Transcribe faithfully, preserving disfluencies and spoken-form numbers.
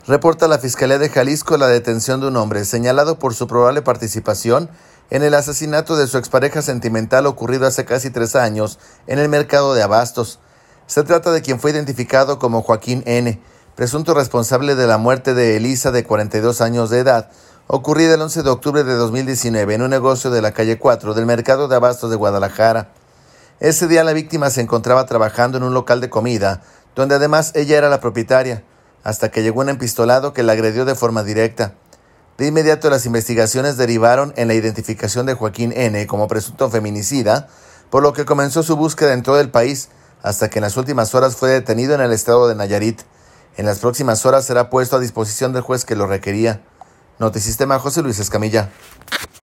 Reporta la Fiscalía de Jalisco la detención de un hombre señalado por su probable participación en el asesinato de su expareja sentimental ocurrido hace casi tres años en el mercado de Abastos. Se trata de quien fue identificado como Joaquín N., presunto responsable de la muerte de Elisa, de cuarenta y dos años de edad, ocurrida el once de octubre de dos mil diecinueve en un negocio de la calle cuatro del mercado de Abastos de Guadalajara. Ese día la víctima se encontraba trabajando en un local de comida, donde además ella era la propietaria, hasta que llegó un empistolado que la agredió de forma directa. De inmediato las investigaciones derivaron en la identificación de Joaquín N. como presunto feminicida, por lo que comenzó su búsqueda en todo el país, hasta que en las últimas horas fue detenido en el estado de Nayarit. En las próximas horas será puesto a disposición del juez que lo requería. Notisistema, José Luis Escamilla.